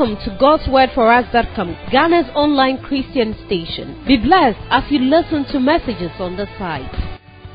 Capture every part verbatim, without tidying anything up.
Welcome to God's Word For Us dot com, Ghana's online Christian station. Be blessed as you listen to messages on the site.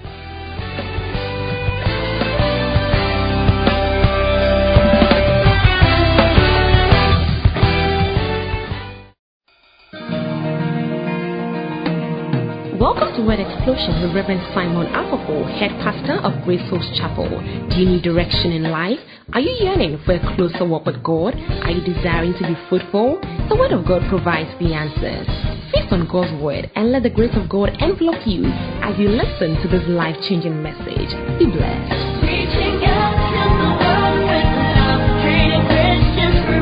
Welcome to Word Explosion with Reverend Simon Akoko, Head Pastor of Grace House Chapel. Do you need direction in life? Are you yearning for a closer walk with God? Are you desiring to be fruitful? The Word of God provides the answers. Feast on God's Word and let the grace of God envelop you as you listen to this life-changing message. Be blessed. Reaching out to the world with love, treating Christians for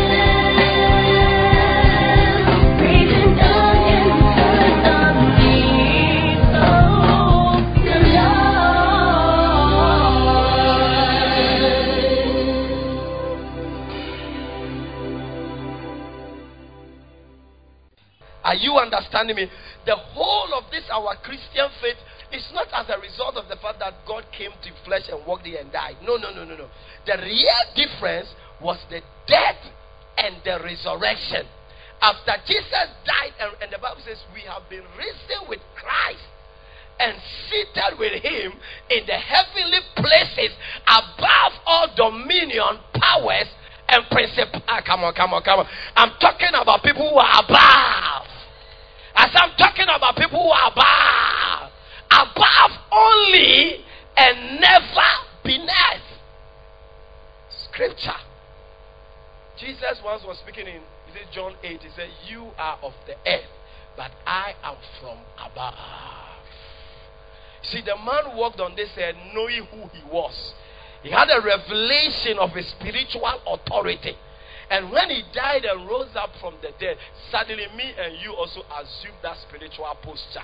Are you understanding me? The whole of this, our Christian faith, is not as a result of the fact that God came to flesh and walked here and died. No, no, no, no, no. The real difference was the death and the resurrection. After Jesus died, and, and the Bible says we have been risen with Christ and seated with Him in the heavenly places above all dominion, powers, and principles. Ah, come on, come on, come on. I'm talking about people who are above. As I'm talking about people who are above, above only and never beneath. Scripture. Jesus once was speaking in, is it John eight? He said, "You are of the earth, but I am from above." See, the man walked on this earth knowing who he was. He had a revelation of his spiritual authority. And when he died and rose up from the dead, suddenly me and you also assume that spiritual posture.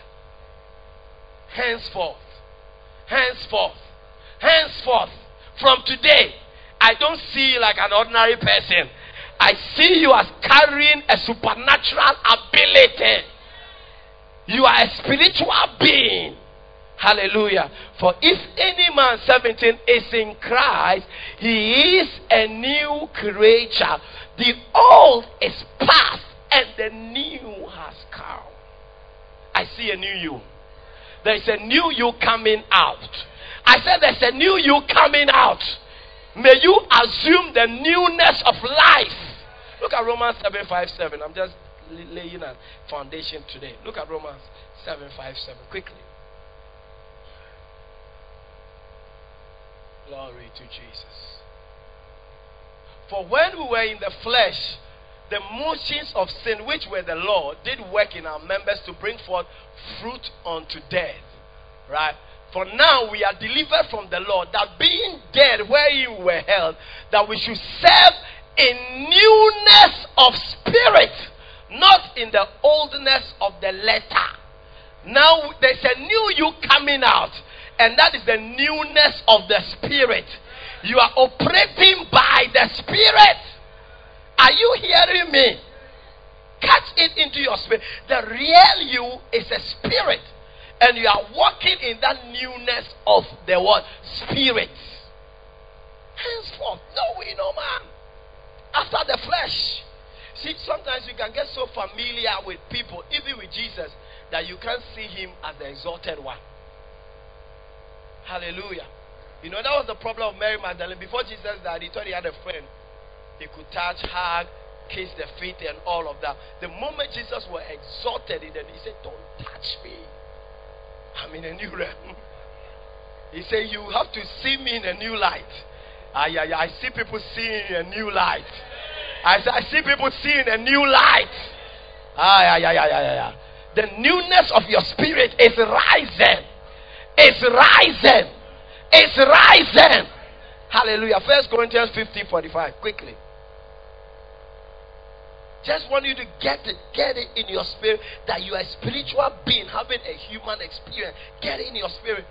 Henceforth, henceforth, henceforth, from today, I don't see you like an ordinary person. I see you as carrying a supernatural ability. You are a spiritual being. Hallelujah. For if any man seventeen is in Christ, he is a new creature. The old is past and the new has come. I see a new you. There is a new you coming out. I said there's a new you coming out. May you assume the newness of life. Look at Romans seven five seven. I'm just laying a foundation today. Look at Romans seven five seven quickly. Glory to Jesus. For when we were in the flesh, the motions of sin which were the law did work in our members to bring forth fruit unto death. Right? For now we are delivered from the law, that being dead where you were held, that we should serve in newness of spirit, not in the oldness of the letter. Now there's a new you coming out. And that is the newness of the Spirit. You are operating by the Spirit. Are you hearing me? Catch it into your spirit. The real you is a spirit. And you are walking in that newness of the word Spirit. Henceforth, no we no man. After the flesh. See, sometimes you can get so familiar with people, even with Jesus, that you can't see Him as the exalted one. Hallelujah. You know, that was the problem of Mary Magdalene. Before Jesus died, he thought he had a friend. He could touch, hug, kiss the feet and all of that. The moment Jesus was exalted, he said, "Don't touch me. I'm in a new realm." He said, "You have to see me in a new light." Ah, yeah, yeah. I see people seeing a new light. I, I see people seeing a new light. Ah, yeah, yeah, yeah, yeah, yeah. The newness of your spirit is rising. It's rising. It's rising. Hallelujah. First Corinthians fifteen forty-five. Quickly. Just want you to get it. Get it in your spirit that you are a spiritual being having a human experience. Get it in your spirit.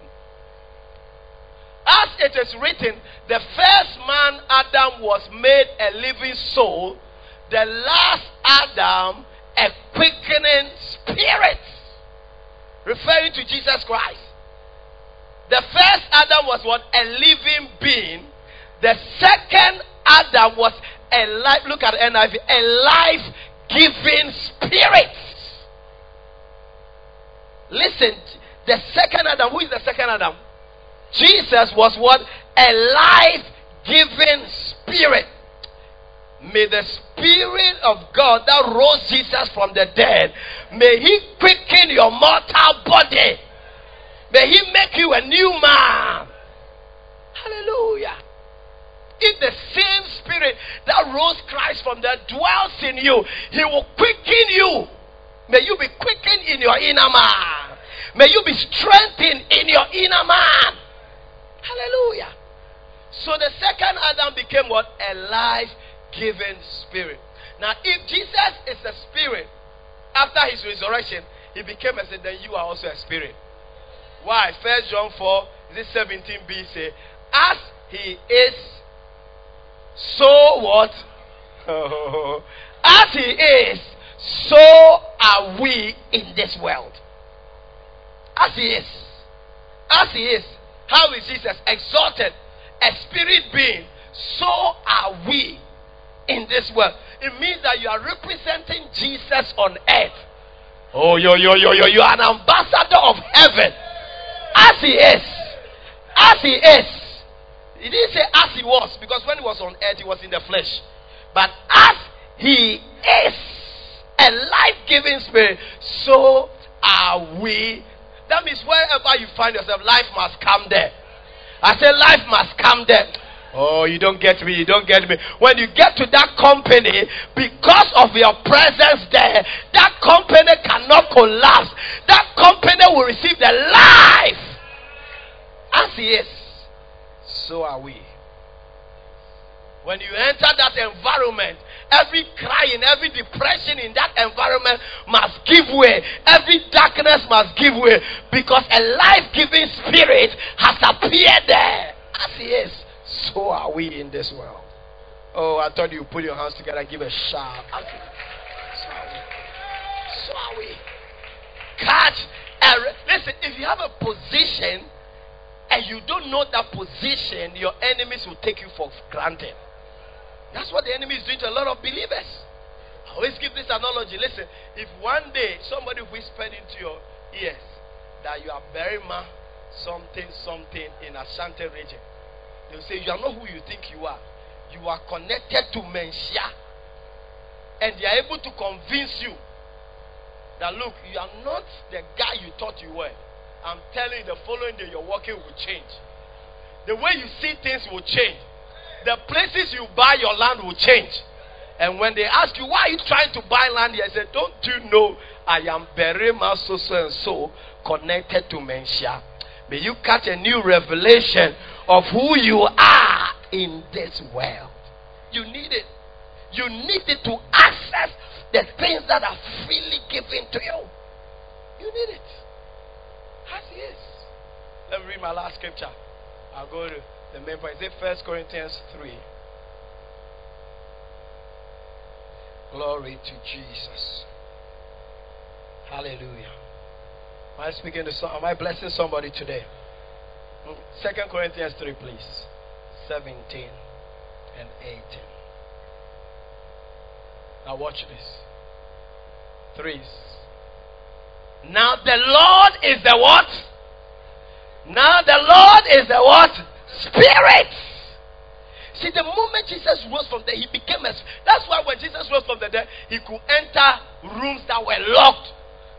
As it is written, the first man Adam was made a living soul. The last Adam a quickening spirit. Referring to Jesus Christ. The first Adam was what? A living being. The second Adam was a life, look at N I V, a life-giving spirit. Listen, the second Adam, who is the second Adam? Jesus was what? A life-giving spirit. May the Spirit of God that rose Jesus from the dead, may He quicken your mortal body. May He make you a new man. Hallelujah. If the same Spirit that rose Christ from the dead dwells in you, He will quicken you. May you be quickened in your inner man. May you be strengthened in your inner man. Hallelujah. So the second Adam became what? A life-giving spirit. Now, if Jesus is a spirit, after his resurrection, he became a spirit, then you are also a spirit. Why? First John four, this seventeen b say, as he is, so what? As he is, so are we in this world. As he is. As he is. How is Jesus exalted? A spirit being. So are we in this world. It means that you are representing Jesus on earth. Oh, yo, yo, yo, yo. You are an ambassador of heaven. As he is. As he is. He didn't say as he was, because when he was on earth, he was in the flesh. But as he is a life-giving spirit, so are we. That means wherever you find yourself, life must come there. I say life must come there. Oh, you don't get me, you don't get me. When you get to that company, because of your presence there, that company cannot collapse. That company will receive the life. As he is, so are we. When you enter that environment, every crying, every depression in that environment must give way. Every darkness must give way. Because a life-giving spirit has appeared there. As he is, so are we in this world. Oh, I thought you put your hands together and give a shout. So are we. So are we. Catch. A, listen, if you have a position and you don't know that position, your enemies will take you for granted. That's what the enemy is doing to a lot of believers. I always give this analogy. Listen, if one day somebody whispered into your ears that you are Berima something something in Ashanti region, they will say you are not who you think you are. You are connected to Menshia. And they are able to convince you that look, you are not the guy you thought you were. I'm telling you, the following day your walking will change. The way you see things will change. The places you buy your land will change. And when they ask you, why are you trying to buy land here? I said, don't you know I am Berima so so and so connected to Menshia? May you catch a new revelation of who you are in this world. You need it. You need it to access the things that are freely given to you. You need it. As he is. Let me read my last scripture. I'll go to the main point. Is it First Corinthians three? Glory to Jesus. Hallelujah. Am I speaking to some? Am I blessing somebody today? Second Corinthians three, please. seventeen and eighteen. Now watch this. Threes. Now the Lord is the what? Now the Lord is the what? Spirit. See, the moment Jesus rose from there, he became a. That's why when Jesus rose from the dead, he could enter rooms that were locked.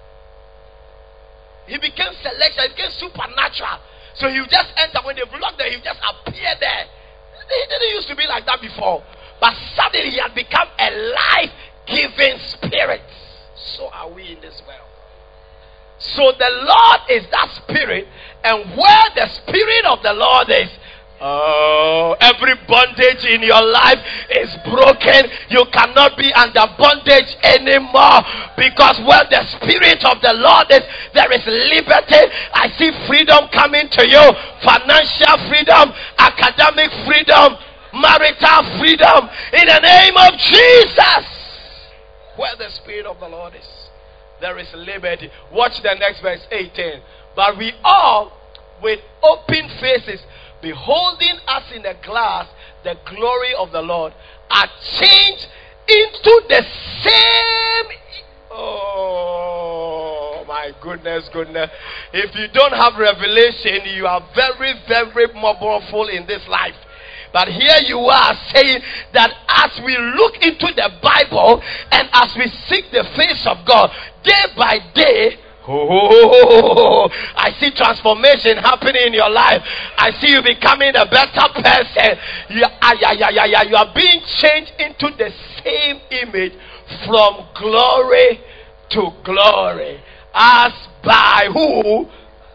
He became celestial. He became supernatural. So he would just enter. When they've locked there, he would just appear there. He didn't used to be like that before. But suddenly he had become a life-giving spirit. So are we in this world. So the Lord is that spirit. And where the spirit of the Lord is, oh, every bondage in your life is broken. You cannot be under bondage anymore. Because where the spirit of the Lord is, there is liberty. I see freedom coming to you. Financial freedom, academic freedom, marital freedom. In the name of Jesus. Where the spirit of the Lord is, there is liberty. Watch the next verse eighteen. But we all, with open faces, beholding as in a glass the glory of the Lord, are changed into the same. Oh my goodness, goodness. If you don't have revelation, you are very, very mournful in this life. But here you are saying that as we look into the Bible and as we seek the face of God day by day, oh, I see transformation happening in your life. I see you becoming a better person. You are, yeah, yeah, yeah, yeah. You are being changed into the same image from glory to glory. As by who?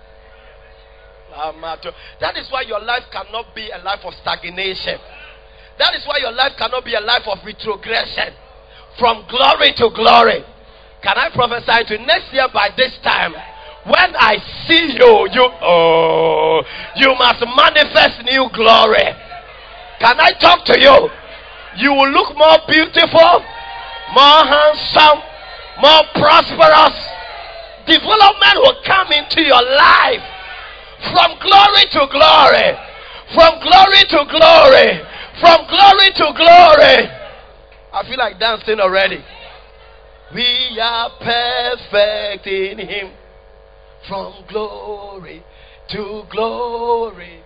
That is why your life cannot be a life of stagnation. That is why your life cannot be a life of retrogression. From glory to glory. Can I prophesy to next year by this time? When I see you, you oh, you must manifest new glory. Can I talk to you? You will look more beautiful, more handsome, more prosperous. Development will come into your life. From glory to glory. From glory to glory. From glory to glory. I feel like dancing already. We are perfect in Him. From glory to glory.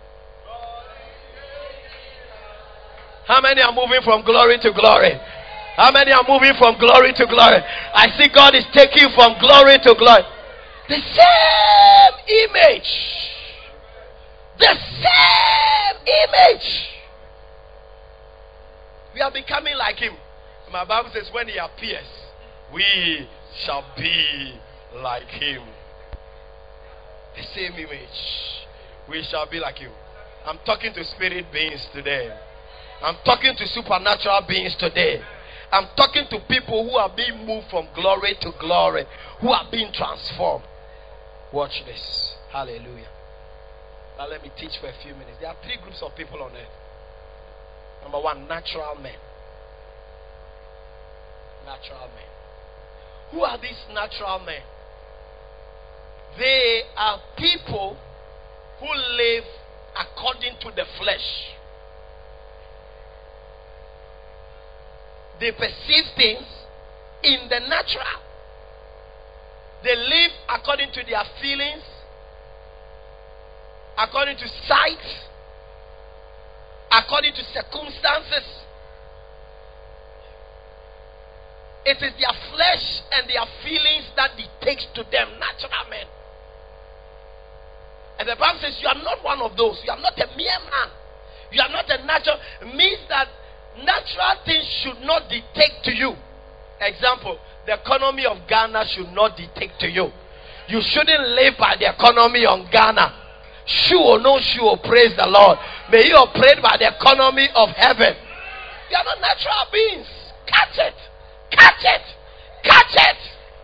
How many are moving from glory to glory? How many are moving from glory to glory? I see God is taking you from glory to glory. The same image. The same image. We are becoming like Him. My Bible says when He appears, we shall be like Him. The same image. We shall be like Him. I'm talking to spirit beings today. I'm talking to supernatural beings today. I'm talking to people who are being moved from glory to glory, who are being transformed. Watch this. Hallelujah. Now let me teach for a few minutes. There are three groups of people on earth. Number one, natural men. Natural men. Who are these natural men? They are people who live according to the flesh. They perceive things in the natural. They live according to their feelings, according to sight, according to circumstances. It is their flesh and their feelings that dictates to them. Natural men. And the Bible says you are not one of those. You are not a mere man. You are not a natural. It means that natural things should not dictate to you. Example, the economy of Ghana should not dictate to you. You shouldn't live by the economy of Ghana. Sure or no sure, praise the Lord. May you operate by the economy of heaven. You are not natural beings. Catch it. Catch it. Catch it.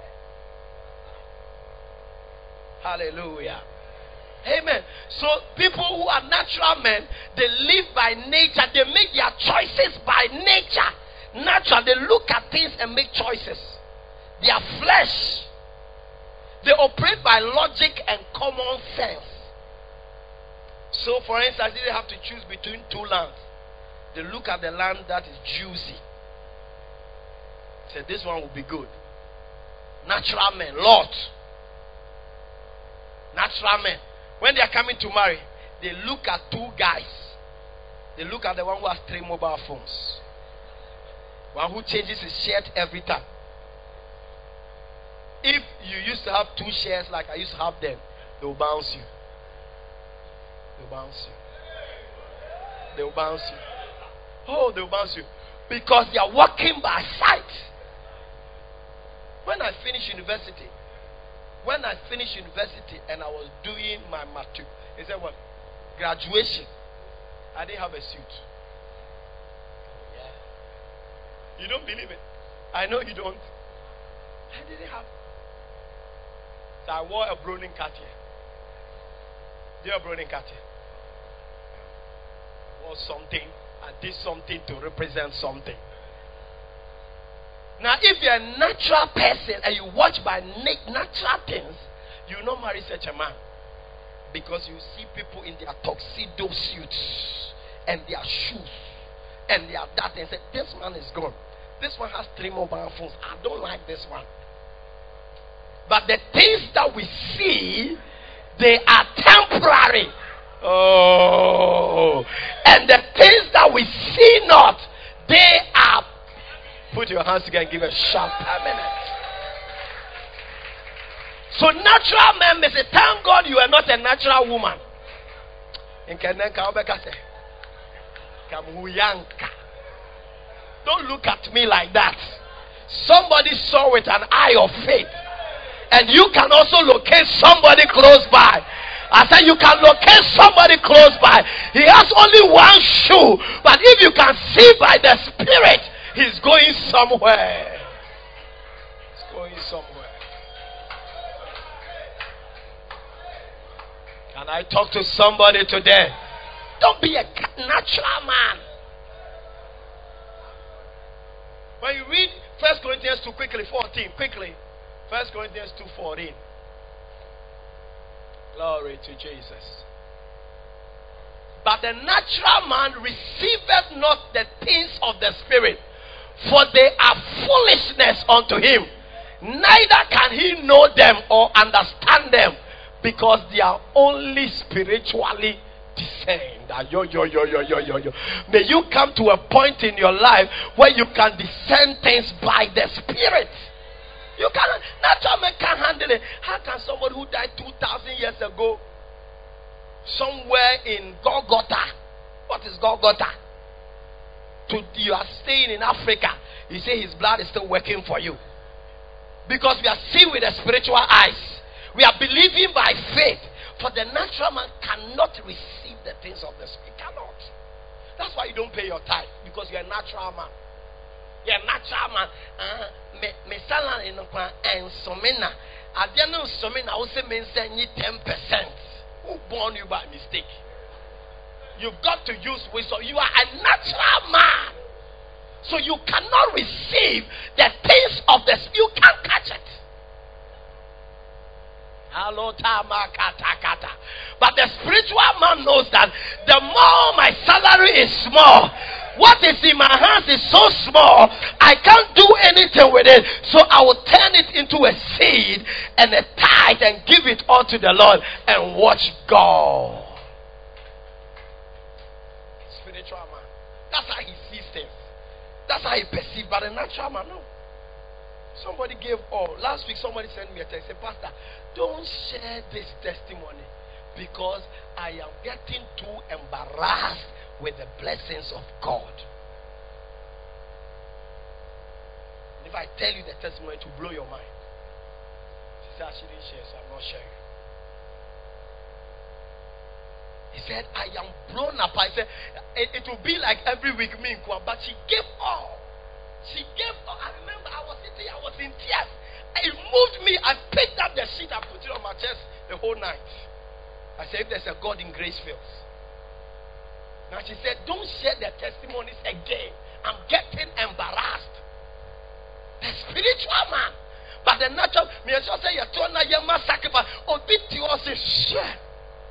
Hallelujah. Amen. So people who are natural men, they live by nature. They make their choices by nature. Natural. They look at things and make choices. Their flesh. They operate by logic and common sense. So for instance, they have to choose between two lands. They look at the land that is juicy. Say, this one will be good. Natural men. Lot. Natural men. When they are coming to marry, they look at two guys. They look at the one who has three mobile phones. One who changes his shirt every time. If you used to have two shares like I used to have them, they will bounce you. They will bounce you. They will bounce you. Oh, they will bounce you. Because they are walking by sight. When I finished university, When I finished university and I was doing my matric, he said what? Graduation. I didn't have a suit. Yeah. You don't believe it? I know you don't. I didn't have. So I wore a Browning Cartier. Do you have Browning Cartier? I wore something. I did something to represent something. Now, if you're a natural person and you watch by natural things, you will not marry such a man. Because you see people in their tuxedo suits and their shoes and their that and say, this man is gone. This one has three mobile phones. I don't like this one. But the things that we see, they are temporary. Oh. And the things that we see not, they are. Put your hands together and give a shout. Permanent. So natural men may say, thank God you are not a natural woman. Don't look at me like that. Somebody saw with an eye of faith. And you can also locate somebody close by. I said you can locate somebody close by. He has only one shoe. But if you can see by the Spirit, he's going somewhere. He's going somewhere. Can I talk to somebody today? Don't be a natural man. When you read First Corinthians two quickly, fourteen, quickly. First Corinthians two fourteen. Glory to Jesus. But the natural man receiveth not the things of the Spirit, for they are foolishness unto him. Neither can he know them or understand them, because they are only spiritually discerned. Yo, yo, yo, yo, yo, yo, yo. May you come to a point in your life where you can discern things by the Spirit. You cannot, natural man can't handle it. How can somebody who died two thousand years ago, somewhere in Golgotha, what is Golgotha? To, you are staying in Africa, you say his blood is still working for you. Because we are seeing with the spiritual eyes. We are believing by faith. For the natural man cannot receive the things of the Spirit. Cannot. That's why you don't pay your tithe. Because you're a natural man. You're a natural man. Me salary in and somena. I don't know somena. I will say men send you ten percent. Who born you by mistake? You've got to use wisdom. You are a natural man. So you cannot receive the things of the Spirit. You can't catch it. But the spiritual man knows that the more my salary is small, what is in my hands is so small, I can't do anything with it. So I will turn it into a seed and a tithe and give it all to the Lord and watch God. Spiritual man. That's how he sees things. That's how he perceives. But the natural man, no. Somebody gave all. Last week somebody sent me a text. Said, Pastor, don't share this testimony because I am getting too embarrassed with the blessings of God. And if I tell you the testimony, it will blow your mind. She said, she didn't share, so I'm not sharing. He said, I am blown up. I said, it, it will be like every week, me, but she gave all. She gave all. I remember I was sitting, I was in tears. It moved me. I picked up the sheet and put it on my chest the whole night. I said, if there's a God in Gracefield. Now she said, don't share the testimonies again. I'm getting embarrassed. The spiritual man. But the natural, me just say, you're doing a young man sacrifice. Oh, did you also share?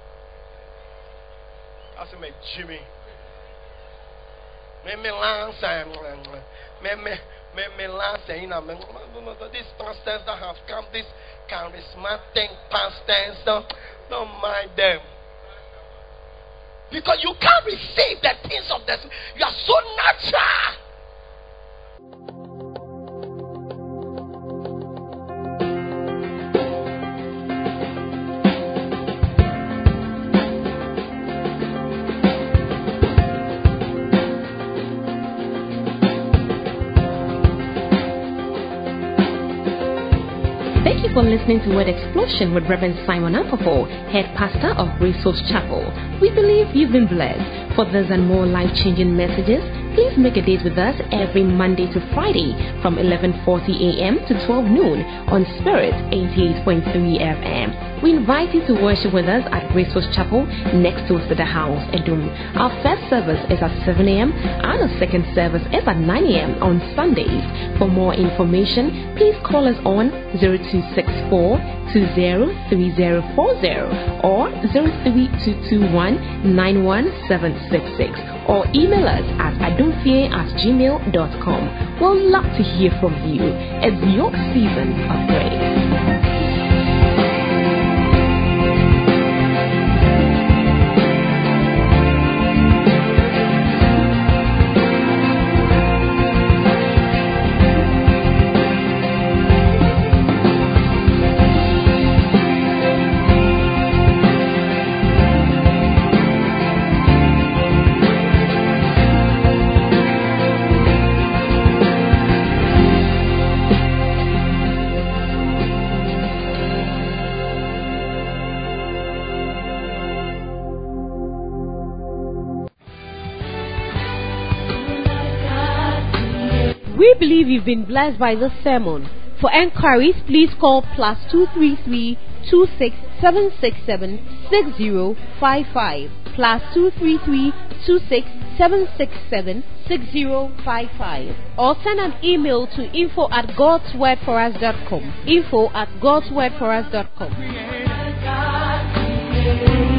I said, my Jimmy. Me me lance and me me me me lance and you know these pastors that have come, this charismatic pastors, don't don't mind them. Because you can't receive the things of this. You are so natural. For listening to Word Explosion with Reverend Simon Apopo, Head Pastor of Grace Source Chapel. We believe you've been blessed. For this and more life-changing messages, please make a date with us every Monday to Friday from eleven forty a.m. to twelve noon on Spirit eighty-eight point three F M. We invite you to worship with us at Grace Source Chapel next to the House, Edum. Our first service is at seven a.m. and our second service is at nine a.m. on Sundays. For more information, please call us on zero two six four two zero three zero four zero or zero three two two one nine one seven six six or email us at adumfie at gmail dot com. We'll love to hear from you. It's your season of grace. We believe you've been blessed by this sermon. For enquiries, please call plus two three three two six seven six seven six zero five five plus two three three two six seven six seven six zero five five or send an email to info at gods word for us dot com. info at gods word for us dot com.